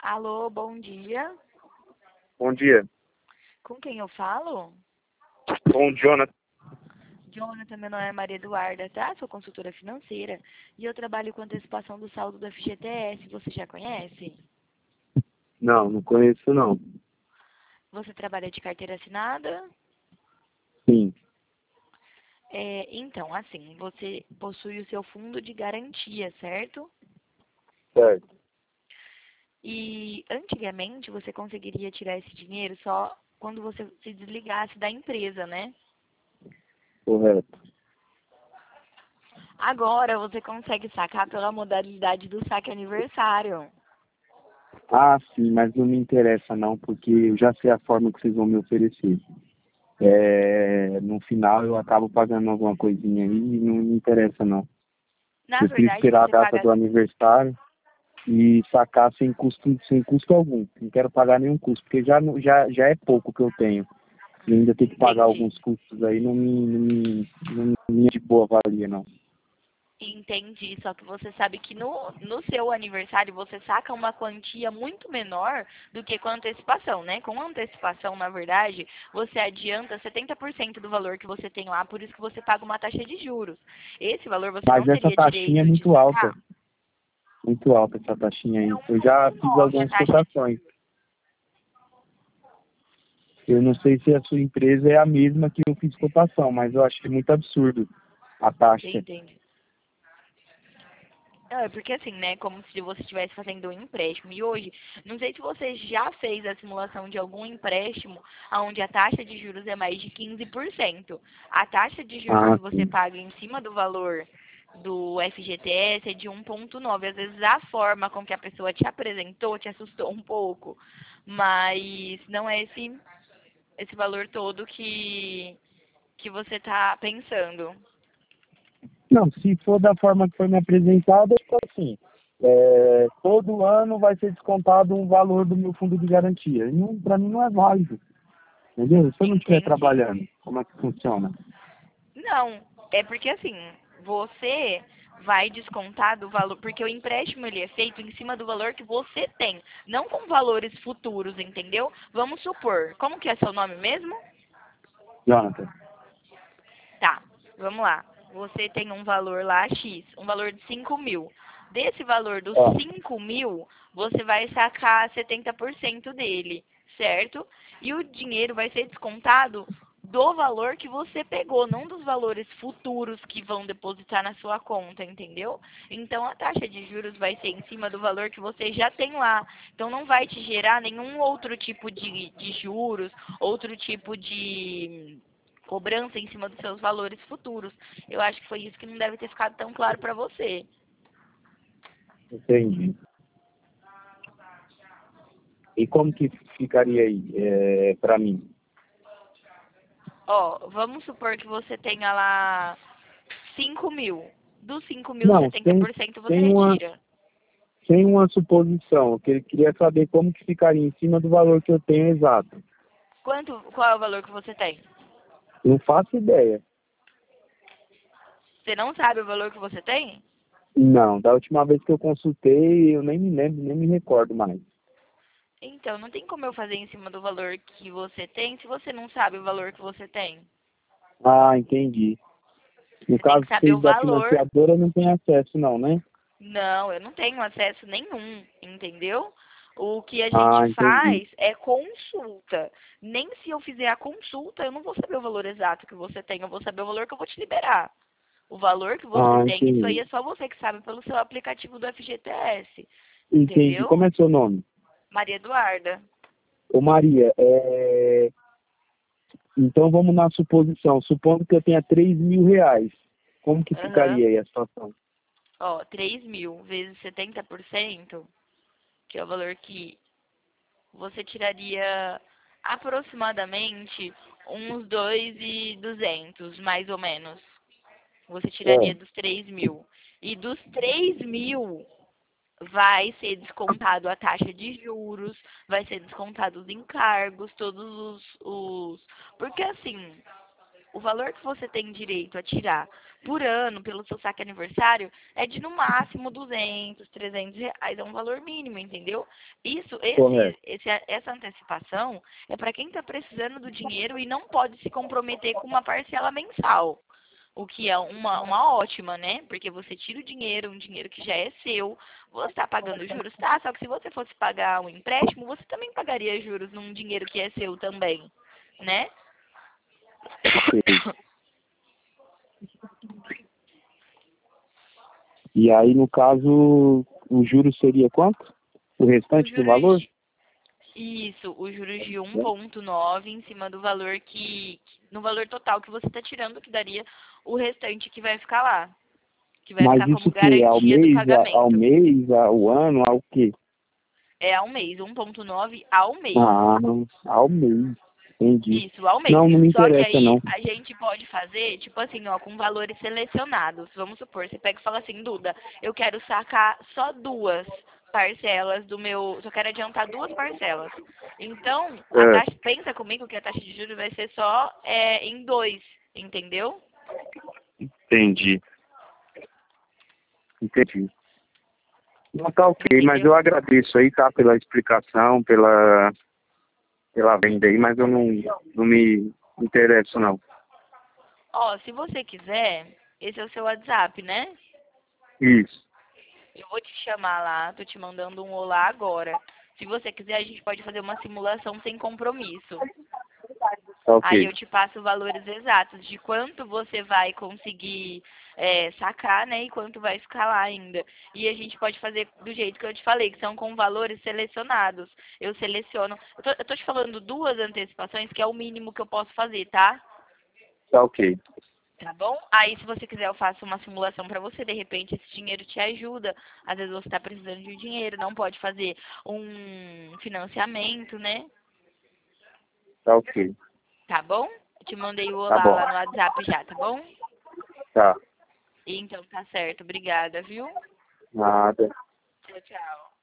Alô, bom dia. Bom dia. Com quem eu falo? Com o Jonathan. Jonathan, meu nome é Maria Eduarda, tá? Sou consultora financeira e eu trabalho com antecipação do saldo do FGTS. Você já conhece? Não conheço não. Você trabalha de carteira assinada? Sim, Então, assim, você possui o seu fundo de garantia, certo? certo. E antigamente você conseguiria tirar esse dinheiro só quando você se desligasse da empresa, né? Correto. Agora você consegue sacar pela modalidade do saque aniversário. Ah, sim, mas não me interessa não, porque eu já sei a forma que vocês vão me oferecer. No final eu acabo pagando alguma coisinha aí e não me interessa não. Na Prefiro verdade, esperar a você data paga. do aniversário e sacar sem custo algum. Não quero pagar nenhum custo, porque já é pouco que eu tenho. E ainda ter que pagar Entendi. alguns custos aí não me é de boa valia, não. Entendi. Só que você sabe que no seu aniversário você saca uma quantia muito menor do que com antecipação, né? Com antecipação, na verdade, você adianta 70% do valor que você tem lá, por isso que você paga uma taxa de juros. Esse valor você Mas não essa teria taxinha é direito de muito sacar. alta. Muito alta essa taxinha É aí. Eu já fiz 1,9 a algumas taxa de cotações. Eu não sei se a sua empresa é a mesma que eu fiz cotação, mas eu achei muito absurdo a taxa. Entendi. Não, é porque assim, né? Como se você estivesse fazendo um empréstimo. E hoje, não sei se você já fez a simulação de algum empréstimo onde a taxa de juros é mais de 15%. A taxa de juros Ah, que você sim. paga em cima do valor do FGTS é de 1,9. Às vezes a forma com que a pessoa te apresentou te assustou um pouco. Mas não é esse valor todo que você está pensando. Não, se for da forma que foi me apresentada, tipo assim, todo ano vai ser descontado um valor do meu fundo de garantia. Para mim não é válido, entendeu? Se eu não estiver Entendi. trabalhando, como é que funciona? Não, é porque assim, você vai descontar do valor, porque o empréstimo ele é feito em cima do valor que você tem, não com valores futuros, entendeu? Vamos supor, como que é seu nome mesmo? Jonathan, Tá, vamos lá. Você tem um valor lá X, um valor de 5.000. Desse valor dos ó, 5.000, você vai sacar 70% dele, certo? E o dinheiro vai ser descontado do valor que você pegou, não dos valores futuros que vão depositar na sua conta, entendeu? Então a taxa de juros vai ser em cima do valor que você já tem lá. Então não vai te gerar nenhum outro tipo de juros, outro tipo de cobrança em cima dos seus valores futuros. Eu acho que foi isso que não deve ter ficado tão claro para você. entendi. E como que ficaria aí para mim? Ó, vamos supor que você tenha lá 5.000. Dos 5.000, Não, setenta por cento você sem uma, retira. sem uma suposição. Eu queria saber como que ficaria em cima do valor que eu tenho exato. Qual é o valor que você tem? Não faço ideia. Você não sabe o valor que você tem? Não, da última vez que eu consultei, eu nem me lembro, nem me recordo mais. Então, não tem como eu fazer em cima do valor que você tem se você não sabe o valor que você tem. Ah, entendi. No Você tem caso, que saber o vocês da valor. financiadora não têm acesso não, né? Não, eu não tenho acesso nenhum, entendeu? O que a gente Ah, entendi. faz é consulta. Nem se eu fizer a consulta, eu não vou saber o valor exato que você tem, eu vou saber o valor que eu vou te liberar. O valor que você Ah, tem, isso aí entendi. é só você que sabe pelo seu aplicativo do FGTS, Entendi. entendeu? Como é seu nome? Maria Eduarda. Ô Maria, então vamos na suposição. Supondo que eu tenha R$ 3.000. Como que Aham. ficaria aí a situação? Ó, 3.000 vezes 70%, que é o valor que você tiraria aproximadamente uns 2.200, mais ou menos. Você tiraria É. dos 3.000. E dos 3.000 vai ser descontado a taxa de juros, vai ser descontado os encargos, todos os. Porque assim, o valor que você tem direito a tirar por ano, pelo seu saque aniversário, é de no máximo 200, 300 reais, é um valor mínimo, entendeu? Correto. Essa antecipação é para quem está precisando do dinheiro e não pode se comprometer com uma parcela mensal. O que é uma ótima, né? Porque você tira o dinheiro, um dinheiro que já é seu, você está pagando juros, tá? Só que se você fosse pagar um empréstimo, você também pagaria juros num dinheiro que é seu também, né? Ok. E aí, no caso, o juros seria quanto? O restante do valor? Isso, os juros de 1,9 em cima do valor no valor total que você está tirando, que daria o restante que vai ficar lá, que vai Mas ficar como isso que é ao garantia do mês, ao pagamento. mês, ao ano, ao quê? É ao mês, 1,9 ao mês. Ah, ao mês. Entendi. Isso, ao mês. Não, não me Só que interessa, aí não. a gente pode fazer, tipo assim, ó, com valores selecionados. Vamos supor, você pega e fala assim, Duda, eu quero sacar só 2 parcelas do meu. Só quero adiantar 2 parcelas. Então, a É, taxa, pensa comigo que a taxa de juros vai ser só em 2, entendeu? entendi. Entendi. Não, tá ok, mas Entendeu? eu agradeço aí, tá, pela explicação, pela venda aí, mas eu não me interesso, não. Ó, se você quiser, esse é o seu WhatsApp, né? Isso, Eu vou te chamar lá, tô te mandando um olá agora. Se você quiser, a gente pode fazer uma simulação sem compromisso. tá Aí ok. eu te passo valores exatos de quanto você vai conseguir sacar, né? E quanto vai ficar lá ainda. E a gente pode fazer do jeito que eu te falei, que são com valores selecionados. Eu seleciono. Eu tô te falando 2 antecipações, que é o mínimo que eu posso fazer, tá? Tá ok. Tá bom? Aí, se você quiser, eu faço uma simulação pra você. De repente, esse dinheiro te ajuda. Às vezes você tá precisando de dinheiro, não pode fazer um financiamento, né? Tá ok. Tá bom? Eu te mandei o Tá olá bom. lá no WhatsApp já, tá bom? Tá. Então tá certo. Obrigada, viu? Nada. Tchau, tchau.